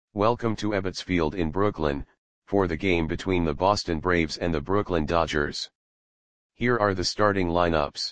Welcome to Ebbets Field in Brooklyn, for the game between the Boston Braves and the Brooklyn Dodgers. Here are the starting lineups.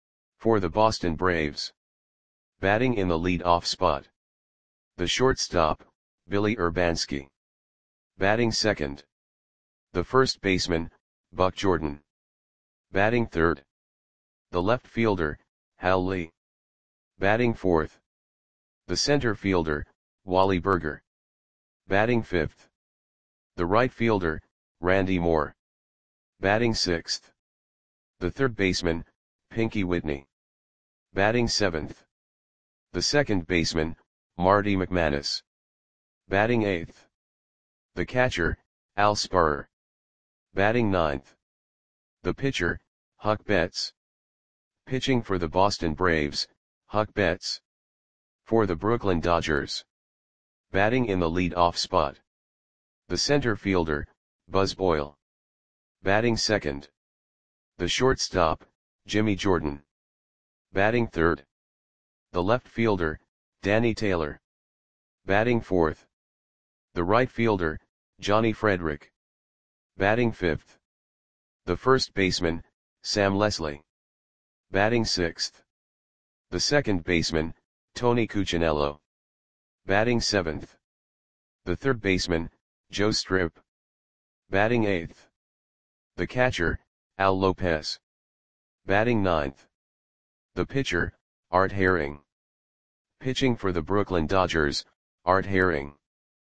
For the Boston Braves. Batting in the lead-off spot. The shortstop, Billy Urbanski. Batting second. The first baseman, Buck Jordan. Batting third. The left fielder, Hal Lee. Batting fourth. The center fielder, Wally Burger. Batting fifth. The right fielder, Randy Moore. Batting sixth. The third baseman, Pinky Whitney. Batting seventh. The second baseman, Marty McManus. Batting eighth. The catcher, Al Sparrer. Batting ninth. The pitcher, Huck Betts. Pitching for the Boston Braves, Huck Betts. For the Brooklyn Dodgers. Batting in the lead-off spot. The center fielder, Buzz Boyle. Batting second. The shortstop, Jimmy Jordan. Batting third. The left fielder, Danny Taylor. Batting fourth. The right fielder, Johnny Frederick. Batting fifth. The first baseman, Sam Leslie. Batting sixth. The second baseman, Tony Cuccinello. Batting seventh. The third baseman, Joe Strip. Batting eighth. The catcher, Al Lopez. Batting ninth. The pitcher, Art Herring. Pitching for the Brooklyn Dodgers, Art Herring.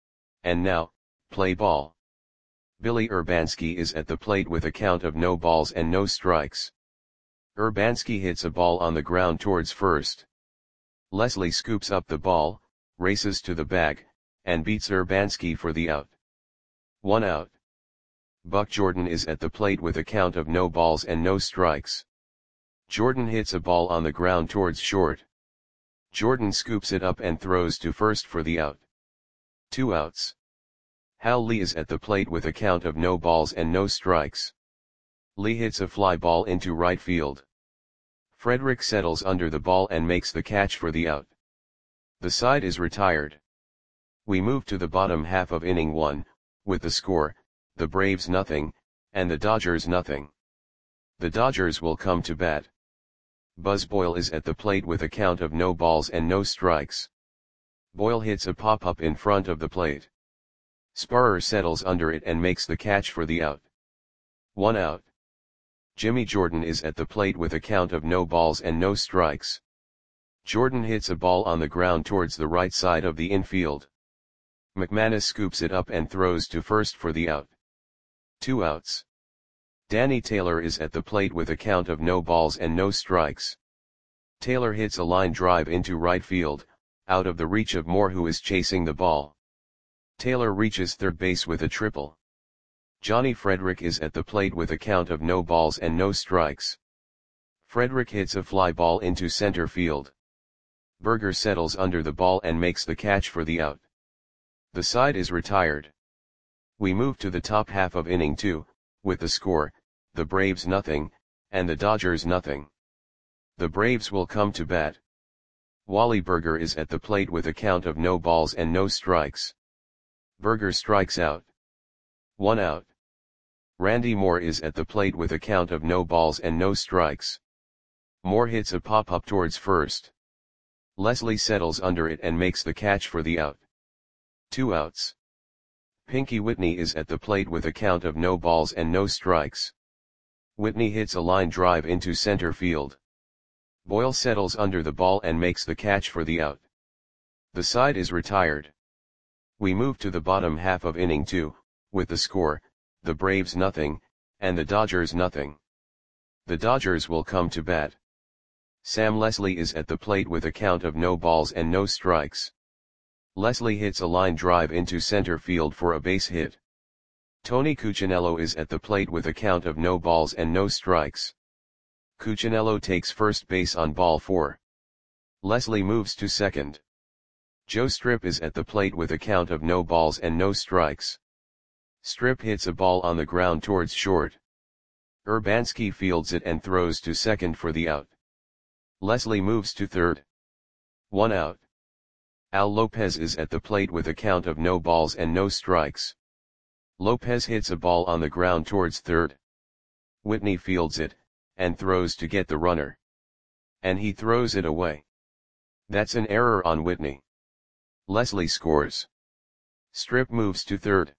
And now, play ball. Billy Urbanski is at the plate with a count of no balls and no strikes. Urbanski hits a ball on the ground towards first. Leslie scoops up the ball, races to the bag, and beats Urbanski for the out. 1 out. Buck Jordan is at the plate with a count of no balls and no strikes. Jordan hits a ball on the ground towards short. Jordan scoops it up and throws to first for the out. 2 outs. Hal Lee is at the plate with a count of no balls and no strikes. Lee hits a fly ball into right field. Frederick settles under the ball and makes the catch for the out. The side is retired. We move to the bottom half of inning 1, with the score, the Braves nothing, and the Dodgers nothing. The Dodgers will come to bat. Buzz Boyle is at the plate with a count of no balls and no strikes. Boyle hits a pop-up in front of the plate. Sparrer settles under it and makes the catch for the out. 1 out. Jimmy Jordan is at the plate with a count of no balls and no strikes. Jordan hits a ball on the ground towards the right side of the infield. McManus scoops it up and throws to first for the out. 2 outs. Danny Taylor is at the plate with a count of no balls and no strikes. Taylor hits a line drive into right field, out of the reach of Moore, who is chasing the ball. Taylor reaches third base with a triple. Johnny Frederick is at the plate with a count of no balls and no strikes. Frederick hits a fly ball into center field. Burger settles under the ball and makes the catch for the out. The side is retired. We move to the top half of inning 2, with the score, the Braves nothing, and the Dodgers nothing. The Braves will come to bat. Wally Burger is at the plate with a count of no balls and no strikes. Burger strikes out. 1 out. Randy Moore is at the plate with a count of no balls and no strikes. Moore hits a pop-up towards first. Leslie settles under it and makes the catch for the out. 2 outs. Pinky Whitney is at the plate with a count of no balls and no strikes. Whitney hits a line drive into center field. Boyle settles under the ball and makes the catch for the out. The side is retired. We move to the bottom half of inning 2, with the score, the Braves nothing, and the Dodgers nothing. The Dodgers will come to bat. Sam Leslie is at the plate with a count of no balls and no strikes. Leslie hits a line drive into center field for a base hit. Tony Cuccinello is at the plate with a count of no balls and no strikes. Cuccinello takes first base on ball 4. Leslie moves to second. Joe Strip is at the plate with a count of no balls and no strikes. Strip hits a ball on the ground towards short. Urbanski fields it and throws to second for the out. Leslie moves to third. 1 out. Al Lopez is at the plate with a count of no balls and no strikes. Lopez hits a ball on the ground towards third. Whitney fields it, and throws to get the runner. And he throws it away. That's an error on Whitney. Leslie scores. Strip moves to third.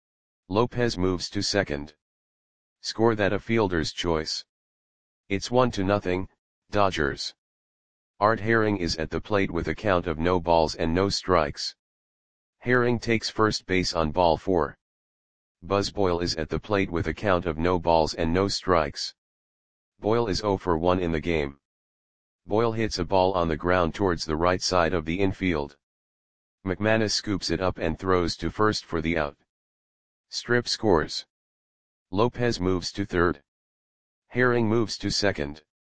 Lopez moves to second. Score that a fielder's choice. It's 1-0, Dodgers. Art Herring is at the plate with a count of no balls and no strikes. Herring takes first base on ball 4. Buzz Boyle is at the plate with a count of no balls and no strikes. Boyle is 0 for 1 in the game. Boyle hits a ball on the ground towards the right side of the infield. McManus scoops it up and throws to first for the out. Strip scores. Lopez moves to third. Herring moves to second.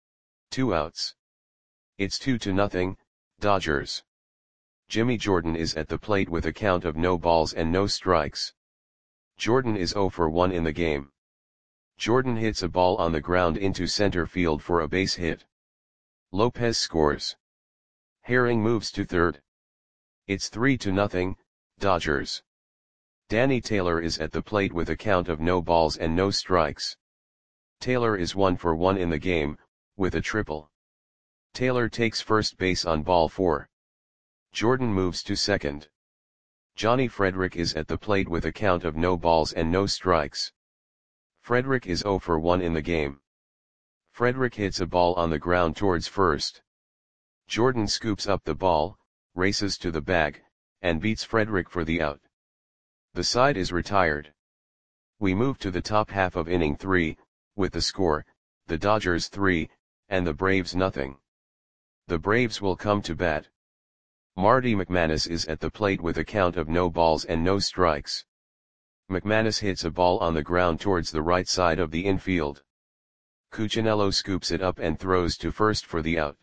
2 outs. It's 2-0, Dodgers. Jimmy Jordan is at the plate with a count of no balls and no strikes. Jordan is 0 for 1 in the game. Jordan hits a ball on the ground into center field for a base hit. Lopez scores. Herring moves to third. It's 3-0, Dodgers. Danny Taylor is at the plate with a count of no balls and no strikes. Taylor is 1 for 1 in the game, with a triple. Taylor takes first base on ball 4. Jordan moves to second. Johnny Frederick is at the plate with a count of no balls and no strikes. Frederick is 0 for 1 in the game. Frederick hits a ball on the ground towards first. Jordan scoops up the ball, races to the bag, and beats Frederick for the out. The side is retired. We move to the top half of inning 3, with the score, the Dodgers 3, and the Braves nothing. The Braves will come to bat. Marty McManus is at the plate with a count of no balls and no strikes. McManus hits a ball on the ground towards the right side of the infield. Cuccinello scoops it up and throws to first for the out.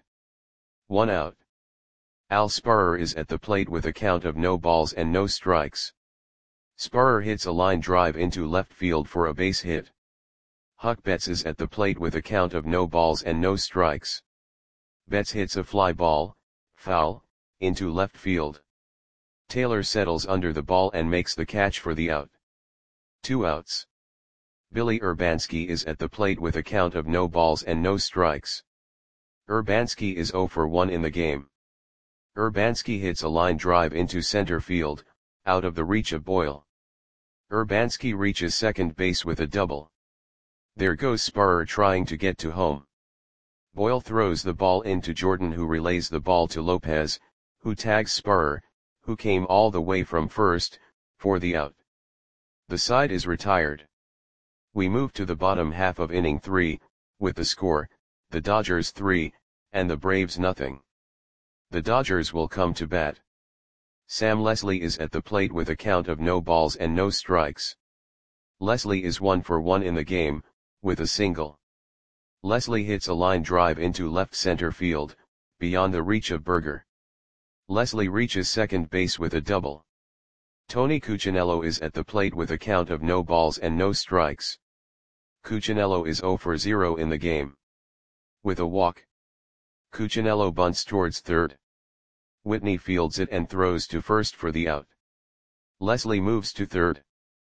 1 out. Al Sparrer is at the plate with a count of no balls and no strikes. Sparrer hits a line drive into left field for a base hit. Huck Betts is at the plate with a count of no balls and no strikes. Betts hits a fly ball, foul, into left field. Taylor settles under the ball and makes the catch for the out. 2 outs. Billy Urbanski is at the plate with a count of no balls and no strikes. Urbanski is 0 for 1 in the game. Urbanski hits a line drive into center field, out of the reach of Boyle. Urbanski reaches second base with a double. There goes Sparrer trying to get to home. Boyle throws the ball into Jordan, who relays the ball to Lopez, who tags Sparrer, who came all the way from first, for the out. The side is retired. We move to the bottom half of inning 3, with the score, the Dodgers 3, and the Braves nothing. The Dodgers will come to bat. Sam Leslie is at the plate with a count of no balls and no strikes. Leslie is 1 for 1 in the game, with a single. Leslie hits a line drive into left center field, beyond the reach of Berger. Leslie reaches second base with a double. Tony Cuccinello is at the plate with a count of no balls and no strikes. Cuccinello is 0 for 0 in the game. With a walk. Cuccinello bunts towards third. Whitney fields it and throws to first for the out. Leslie moves to third.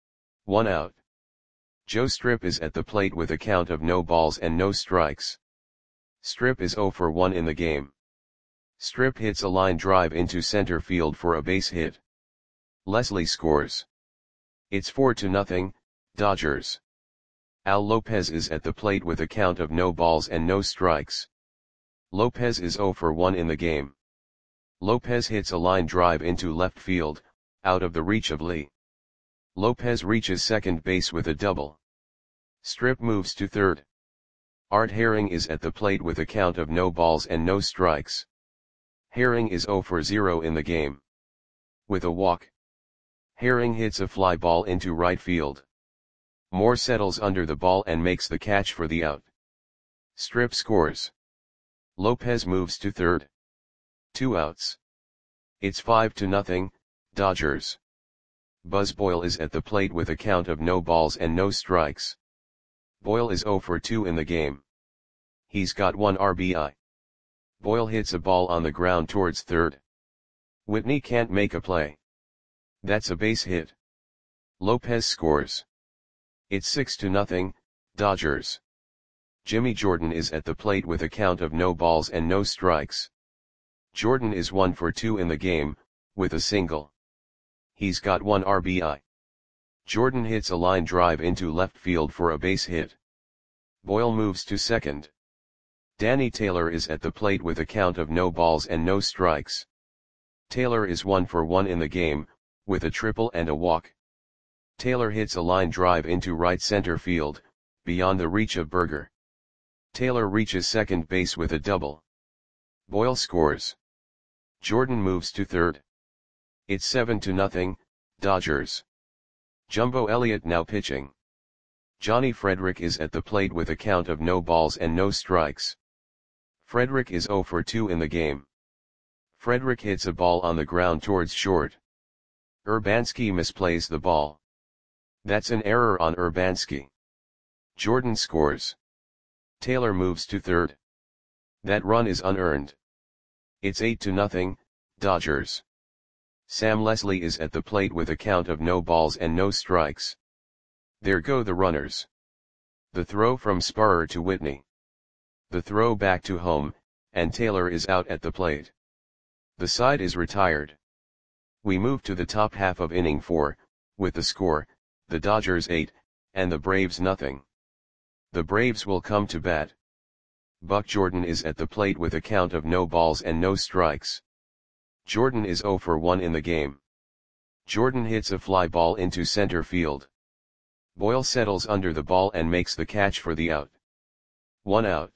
1 out. Joe Strip is at the plate with a count of no balls and no strikes. Strip is 0 for 1 in the game. Strip hits a line drive into center field for a base hit. Leslie scores. It's 4-0, Dodgers. Al Lopez is at the plate with a count of no balls and no strikes. Lopez is 0 for 1 in the game. Lopez hits a line drive into left field, out of the reach of Lee. Lopez reaches second base with a double. Strip moves to third. Art Herring is at the plate with a count of no balls and no strikes. Herring is 0 for 0 in the game. With a walk. Herring hits a fly ball into right field. Moore settles under the ball and makes the catch for the out. Strip scores. Lopez moves to third. 2 outs. It's 5-0, Dodgers. Buzz Boyle is at the plate with a count of no balls and no strikes. Boyle is 0 for 2 in the game. He's got 1 RBI. Boyle hits a ball on the ground towards third. Whitney can't make a play. That's a base hit. Lopez scores. It's 6-0, Dodgers. Jimmy Jordan is at the plate with a count of no balls and no strikes. Jordan is 1 for 2 in the game, with a single. He's got 1 RBI. Jordan hits a line drive into left field for a base hit. Boyle moves to second. Danny Taylor is at the plate with a count of no balls and no strikes. Taylor is 1 for 1 in the game, with a triple and a walk. Taylor hits a line drive into right center field, beyond the reach of Berger. Taylor reaches second base with a double. Boyle scores. Jordan moves to third. It's 7-0, Dodgers. Jumbo Elliott now pitching. Johnny Frederick is at the plate with a count of no balls and no strikes. Frederick is 0 for 2 in the game. Frederick hits a ball on the ground towards short. Urbanski misplays the ball. That's an error on Urbanski. Jordan scores. Taylor moves to third. That run is unearned. It's 8-0, Dodgers. Sam Leslie is at the plate with a count of no balls and no strikes. There go the runners. The throw from Sparrer to Whitney. The throw back to home, and Taylor is out at the plate. The side is retired. We move to the top half of inning 4, with the score, the Dodgers 8, and the Braves 0. The Braves will come to bat. Buck Jordan is at the plate with a count of no balls and no strikes. Jordan is 0 for 1 in the game. Jordan hits a fly ball into center field. Boyle settles under the ball and makes the catch for the out. 1 out.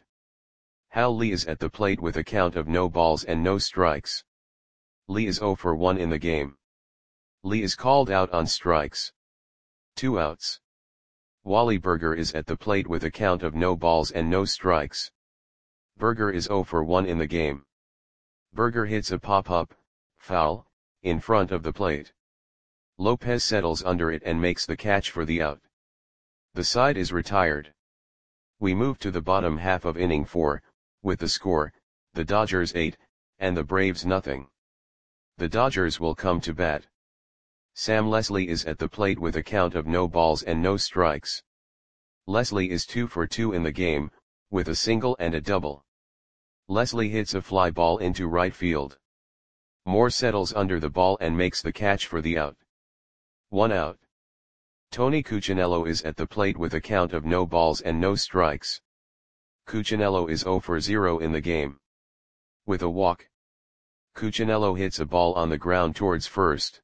Hal Lee is at the plate with a count of no balls and no strikes. Lee is 0 for 1 in the game. Lee is called out on strikes. 2 outs. Wally Berger is at the plate with a count of no balls and no strikes. Berger is 0 for 1 in the game. Berger hits a pop-up, foul, in front of the plate. Lopez settles under it and makes the catch for the out. The side is retired. We move to the bottom half of inning 4, with the score, the Dodgers 8, and the Braves 0. The Dodgers will come to bat. Sam Leslie is at the plate with a count of no balls and no strikes. Leslie is 2 for 2 in the game, with a single and a double. Leslie hits a fly ball into right field. Moore settles under the ball and makes the catch for the out. 1 out. Tony Cuccinello is at the plate with a count of no balls and no strikes. Cuccinello is 0 for 0 in the game. With a walk. Cuccinello hits a ball on the ground towards first.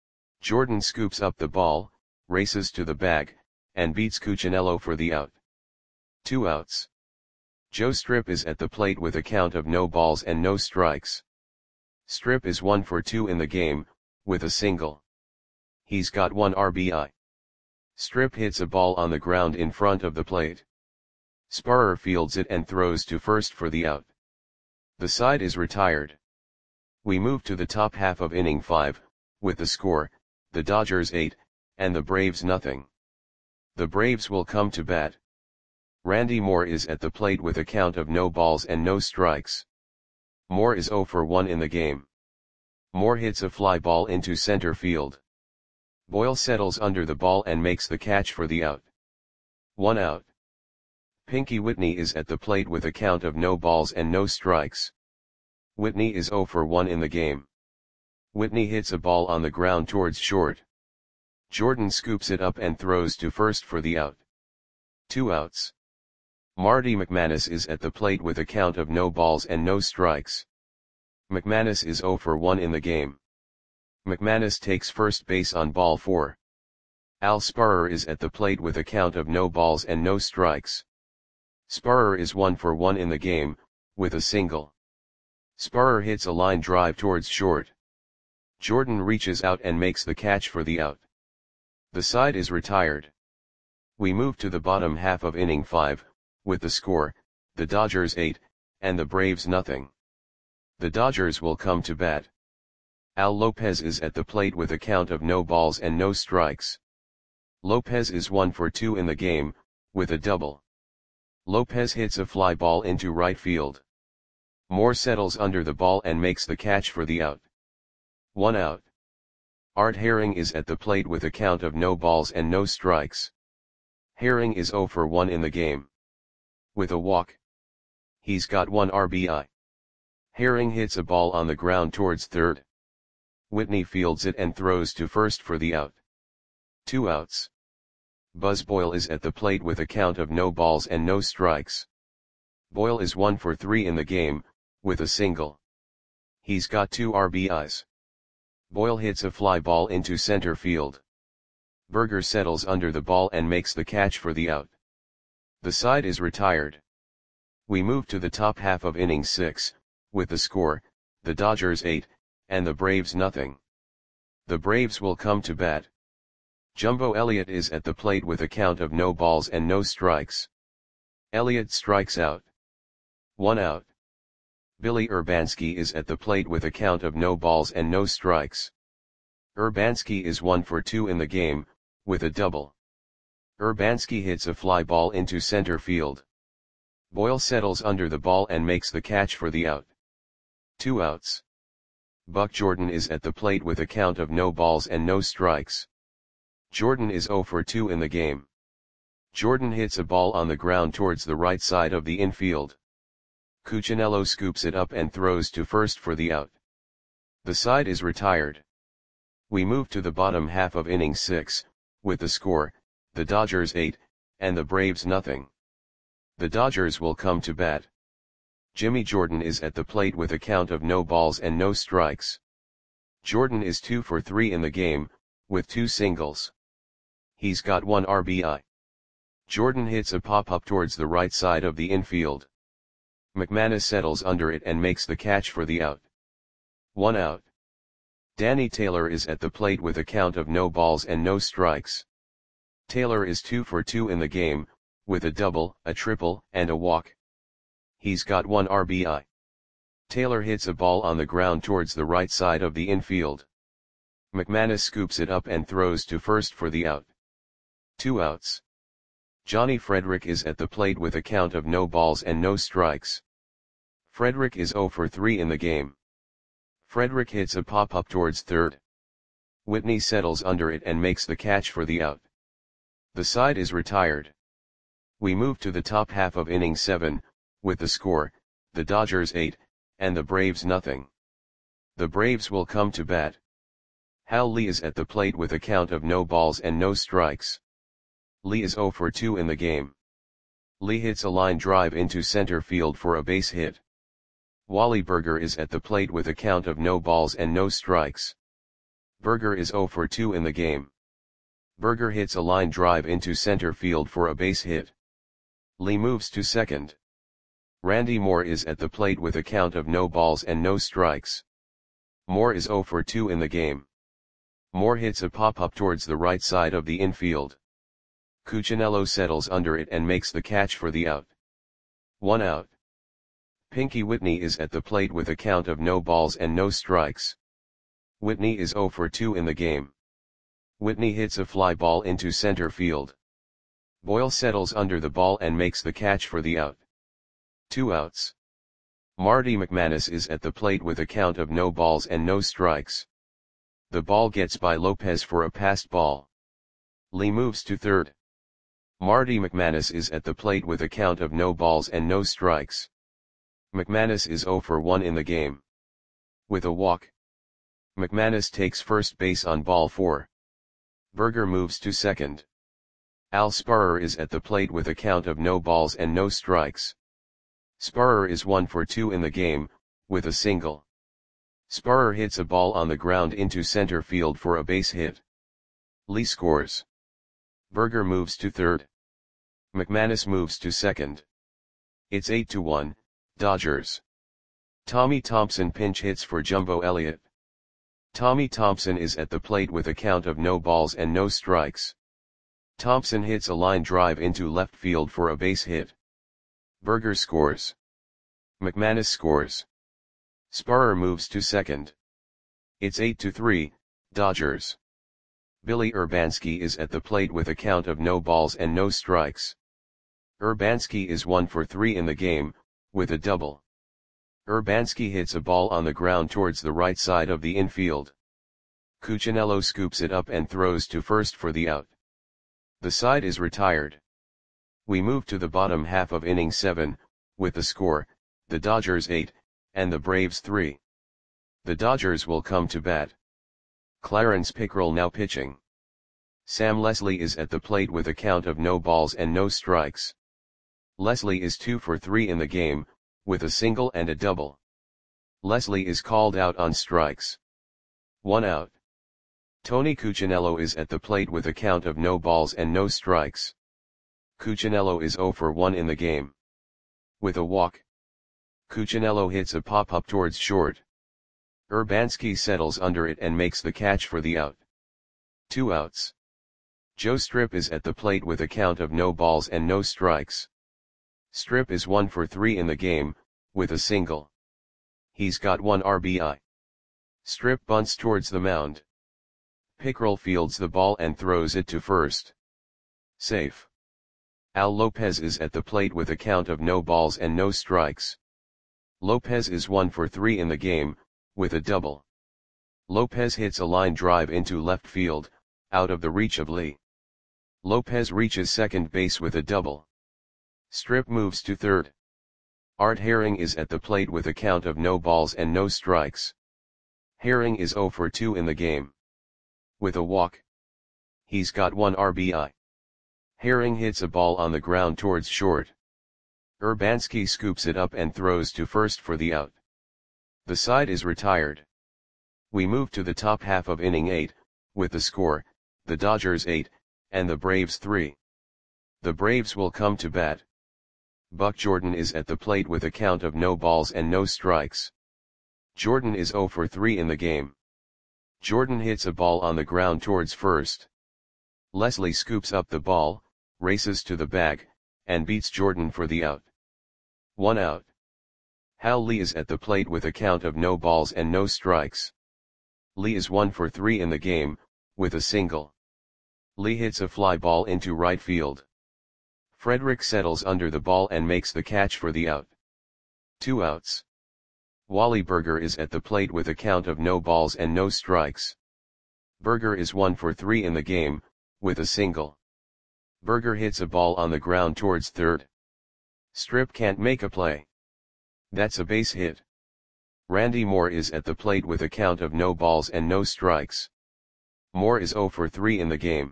Jordan scoops up the ball, races to the bag, and beats Cuccinello for the out. 2 outs. Joe Strip is at the plate with a count of no balls and no strikes. Strip is 1 for 2 in the game, with a single. He's got 1 RBI. Strip hits a ball on the ground in front of the plate. Sparrer fields it and throws to first for the out. The side is retired. We move to the top half of inning 5, with the score, the Dodgers 8, and the Braves 0. The Braves will come to bat. Randy Moore is at the plate with a count of no balls and no strikes. Moore is 0 for 1 in the game. Moore hits a fly ball into center field. Boyle settles under the ball and makes the catch for the out. 1 out. Pinky Whitney is at the plate with a count of no balls and no strikes. Whitney is 0 for 1 in the game. Whitney hits a ball on the ground towards short. Jordan scoops it up and throws to first for the out. 2 outs. Marty McManus is at the plate with a count of no balls and no strikes. McManus is 0 for 1 in the game. McManus takes first base on ball 4. Al Sparrer is at the plate with a count of no balls and no strikes. Sparrer is 1 for 1 in the game, with a single. Sparrer hits a line drive towards short. Jordan reaches out and makes the catch for the out. The side is retired. We move to the bottom half of inning 5, with the score, the Dodgers 8, and the Braves 0. The Dodgers will come to bat. Al Lopez is at the plate with a count of no balls and no strikes. Lopez is 1 for 2 in the game, with a double. Lopez hits a fly ball into right field. Moore settles under the ball and makes the catch for the out. 1 out. Art Herring is at the plate with a count of no balls and no strikes. Herring is 0 for 1 in the game. With a walk. He's got 1 RBI. Herring hits a ball on the ground towards third. Whitney fields it and throws to first for the out. 2 outs. Buzz Boyle is at the plate with a count of no balls and no strikes. Boyle is 1 for 3 in the game, with a single. He's got 2 RBIs. Boyle hits a fly ball into center field. Berger settles under the ball and makes the catch for the out. The side is retired. We move to the top half of inning 6, with the score, the Dodgers 8, and the Braves nothing. The Braves will come to bat. Jumbo Elliott is at the plate with a count of no balls and no strikes. Elliott strikes out. 1 out. Billy Urbanski is at the plate with a count of no balls and no strikes. Urbanski is 1 for 2 in the game, with a double. Urbanski hits a fly ball into center field. Boyle settles under the ball and makes the catch for the out. 2 outs. Buck Jordan is at the plate with a count of no balls and no strikes. Jordan is 0 for 2 in the game. Jordan hits a ball on the ground towards the right side of the infield. Cuccinello scoops it up and throws to first for the out. The side is retired. We move to the bottom half of inning 6, with the score, the Dodgers 8, and the Braves nothing. The Dodgers will come to bat. Jimmy Jordan is at the plate with a count of no balls and no strikes. Jordan is 2 for 3 in the game, with 2 singles. He's got 1 RBI. Jordan hits a pop-up towards the right side of the infield. McManus settles under it and makes the catch for the out. 1 out. Danny Taylor is at the plate with a count of no balls and no strikes. Taylor is 2 for 2 in the game, with a double, a triple, and a walk. He's got 1 RBI. Taylor hits a ball on the ground towards the right side of the infield. McManus scoops it up and throws to first for the out. 2 outs. Johnny Frederick is at the plate with a count of no balls and no strikes. Frederick is 0 for 3 in the game. Frederick hits a pop-up towards third. Whitney settles under it and makes the catch for the out. The side is retired. We move to the top half of inning 7, with the score, the Dodgers 8, and the Braves nothing. The Braves will come to bat. Hal Lee is at the plate with a count of no balls and no strikes. Lee is 0 for 2 in the game. Lee hits a line drive into center field for a base hit. Wally Berger is at the plate with a count of no balls and no strikes. Berger is 0 for 2 in the game. Berger hits a line drive into center field for a base hit. Lee moves to second. Randy Moore is at the plate with a count of no balls and no strikes. Moore is 0 for 2 in the game. Moore hits a pop-up towards the right side of the infield. Cuccinello settles under it and makes the catch for the out. 1 out. Pinky Whitney is at the plate with a count of no balls and no strikes. Whitney is 0 for 2 in the game. Whitney hits a fly ball into center field. Boyle settles under the ball and makes the catch for the out. 2 outs. Marty McManus is at the plate with a count of no balls and no strikes. The ball gets by Lopez for a passed ball. Lee moves to third. Marty McManus is at the plate with a count of no balls and no strikes. McManus is 0 for 1 in the game. With a walk. McManus takes first base on ball 4. Berger moves to second. Al Sparrer is at the plate with a count of no balls and no strikes. Sparrer is 1 for 2 in the game, with a single. Sparrer hits a ball on the ground into center field for a base hit. Lee scores. Berger moves to third. McManus moves to second. It's 8-1, Dodgers. Tommy Thompson pinch hits for Jumbo Elliott. Tommy Thompson is at the plate with a count of no balls and no strikes. Thompson hits a line drive into left field for a base hit. Berger scores. McManus scores. Sparrer moves to second. It's 8-3, Dodgers. Billy Urbanski is at the plate with a count of no balls and no strikes. Urbanski is 1 for 3 in the game, with a double. Urbanski hits a ball on the ground towards the right side of the infield. Cuccinello scoops it up and throws to first for the out. The side is retired. We move to the bottom half of inning 7, with the score, the Dodgers 8, and the Braves 3. The Dodgers will come to bat. Clarence Pickrell now pitching. Sam Leslie is at the plate with a count of no balls and no strikes. Leslie is 2 for 3 in the game, with a single and a double. Leslie is called out on strikes. 1 out. Tony Cuccinello is at the plate with a count of no balls and no strikes. Cuccinello is 0 for 1 in the game. With a walk. Cuccinello hits a pop-up towards short. Urbanski settles under it and makes the catch for the out. 2 outs. Joe Strip is at the plate with a count of no balls and no strikes. Strip is 1 for 3 in the game, with a single. He's got 1 RBI. Strip bunts towards the mound. Pickrell fields the ball and throws it to first. Safe. Al Lopez is at the plate with a count of no balls and no strikes. Lopez is 1 for 3 in the game, with a double. Lopez hits a line drive into left field, out of the reach of Lee. Lopez reaches second base with a double. Strip moves to third. Art Herring is at the plate with a count of no balls and no strikes. Herring is 0 for 2 in the game. With a walk. He's got 1 RBI. Herring hits a ball on the ground towards short. Urbanski scoops it up and throws to first for the out. The side is retired. We move to the top half of inning 8, with the score, the Dodgers 8, and the Braves 3. The Braves will come to bat. Buck Jordan is at the plate with a count of no balls and no strikes. Jordan is 0 for 3 in the game. Jordan hits a ball on the ground towards first. Leslie scoops up the ball, races to the bag, and beats Jordan for the out. 1 out. Hal Lee is at the plate with a count of no balls and no strikes. Lee is 1 for 3 in the game, with a single. Lee hits a fly ball into right field. Frederick settles under the ball and makes the catch for the out. 2 outs. Wally Berger is at the plate with a count of no balls and no strikes. Berger is 1 for 3 in the game, with a single. Berger hits a ball on the ground towards third. Strip can't make a play. That's a base hit. Randy Moore is at the plate with a count of no balls and no strikes. Moore is 0 for 3 in the game.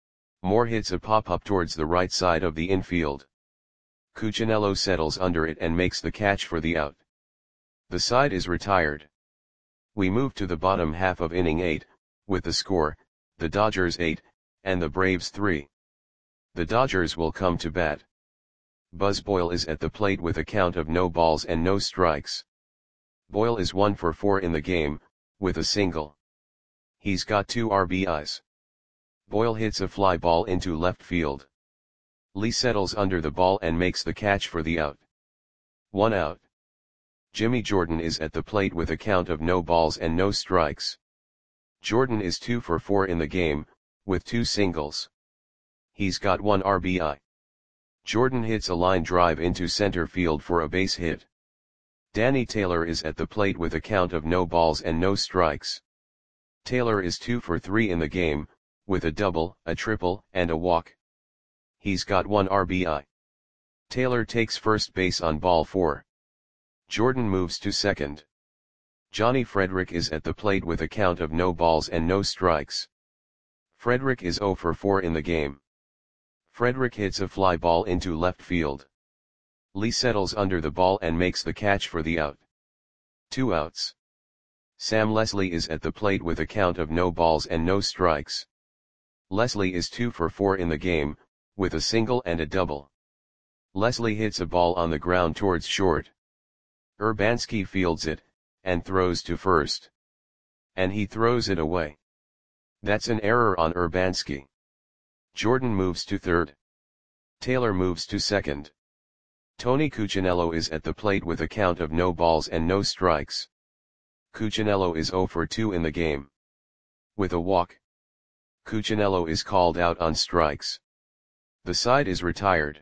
Moore hits a pop-up towards the right side of the infield. Cuccinello settles under it and makes the catch for the out. The side is retired. We move to the bottom half of inning 8, with the score, the Dodgers 8, and the Braves 3. The Dodgers will come to bat. Buzz Boyle is at the plate with a count of no balls and no strikes. Boyle is 1 for 4 in the game, with a single. He's got 2 RBIs. Boyle hits a fly ball into left field. Lee settles under the ball and makes the catch for the out. 1 out. Jimmy Jordan is at the plate with a count of no balls and no strikes. Jordan is 2 for 4 in the game, with 2 singles. He's got 1 RBI. Jordan hits a line drive into center field for a base hit. Danny Taylor is at the plate with a count of no balls and no strikes. Taylor is 2 for 3 in the game, with a double, a triple, and a walk. He's got 1 RBI. Taylor takes first base on ball 4. Jordan moves to second. Johnny Frederick is at the plate with a count of no balls and no strikes. Frederick is 0 for 4 in the game. Frederick hits a fly ball into left field. Lee settles under the ball and makes the catch for the out. 2 outs. Sam Leslie is at the plate with a count of no balls and no strikes. Leslie is 2 for 4 in the game, with a single and a double. Leslie hits a ball on the ground towards short. Urbanski fields it, and throws to first. And he throws it away. That's an error on Urbanski. Jordan moves to third. Taylor moves to second. Tony Cuccinello is at the plate with a count of no balls and no strikes. Cuccinello is 0 for 2 in the game. With a walk. Cuccinello is called out on strikes. The side is retired.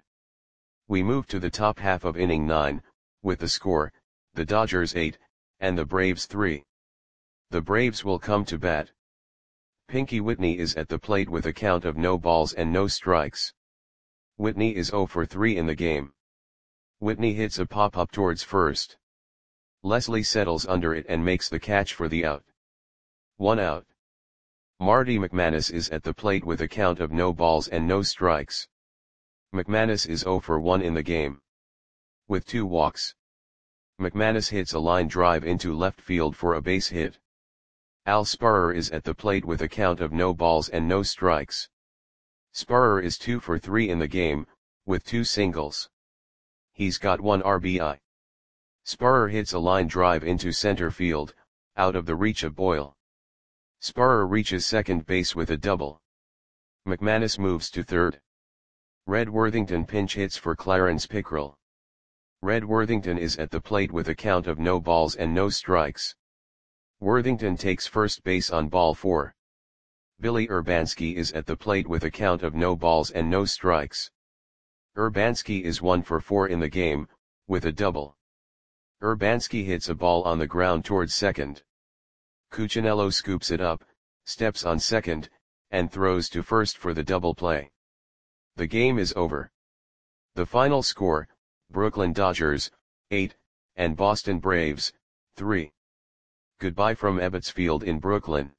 We move to the top half of inning 9, with the score, the Dodgers 8, and the Braves 3. The Braves will come to bat. Pinky Whitney is at the plate with a count of no balls and no strikes. Whitney is 0 for 3 in the game. Whitney hits a pop-up towards first. Leslie settles under it and makes the catch for the out. 1 out. Marty McManus is at the plate with a count of no balls and no strikes. McManus is 0 for 1 in the game. With 2 walks. McManus hits a line drive into left field for a base hit. Al Sparrer is at the plate with a count of no balls and no strikes. Sparrer is 2 for 3 in the game, with 2 singles. He's got 1 RBI. Sparrer hits a line drive into center field, out of the reach of Boyle. Sparrer reaches second base with a double. McManus moves to third. Red Worthington pinch hits for Clarence Pickrell. Red Worthington is at the plate with a count of no balls and no strikes. Worthington takes first base on ball 4. Billy Urbanski is at the plate with a count of no balls and no strikes. Urbanski is 1 for 4 in the game, with a double. Urbanski hits a ball on the ground towards second. Cuccinello scoops it up, steps on second, and throws to first for the double play. The game is over. The final score, Brooklyn Dodgers, 8, and Boston Braves, 3. Goodbye from Ebbets Field in Brooklyn.